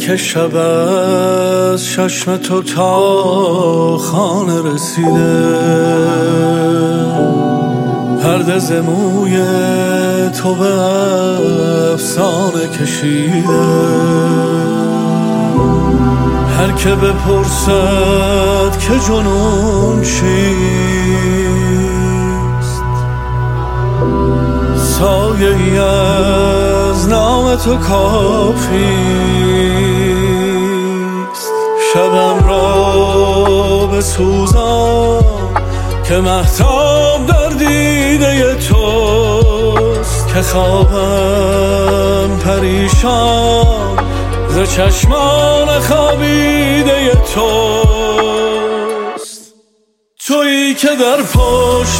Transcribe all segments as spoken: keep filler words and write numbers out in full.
که شب از چشم تو تا خانه رسیده، پرده ز موی تو به افسانه کشیده. هر که بپرسد که جنون چیست، سایه ای از نام تو کافیست. شبم را بسوزان که مهتاب در دیده توست، که خوابم پریشان ز چشمان خوابیده توست. تویی که در پشت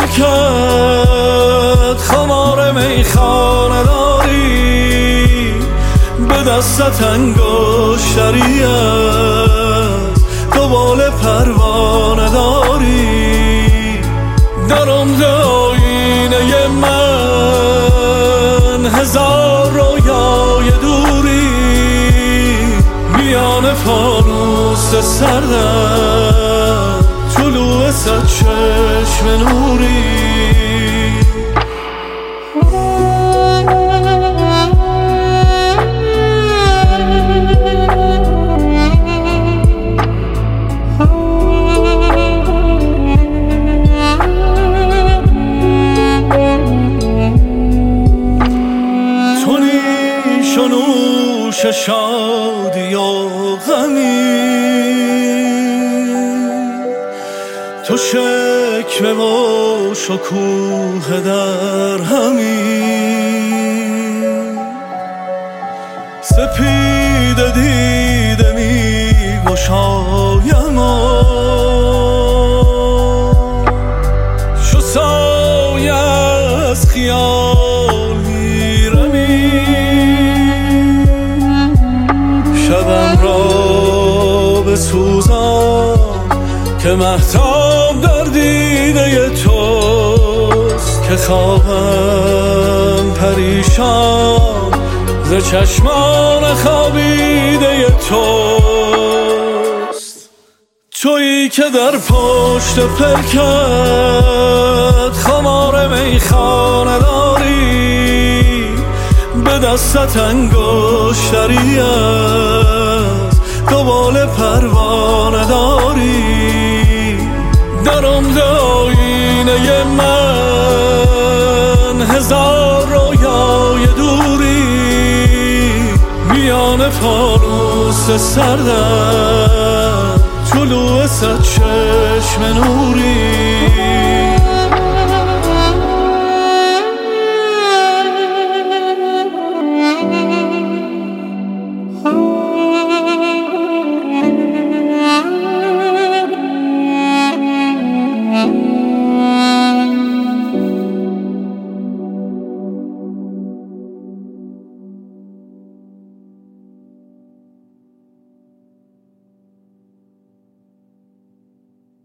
پلکت خمار میخانه داری، به دستت انگشتری از دوباره پروانه داری. در عمق آینه من هزار رویای دوری، میان فانوس سردم طلوع صد چشم نوری. نوش شادی و غمی، تو شکوه و شکوه در همی. سپید دیده می گشایم و چو سایه از خیال می رمی. شبم را بسوزان که مهتاب در دیده توست، که خوابم پریشان ز چشمان خوابیده توست. تویی که در پشت پلکت خمار میخانه داری، به دستت انگشتری از دوباره پروانه داری. در عمق آینه من هزار رویای دوری، میان فانوس سردم طلوع صد چشم نوری.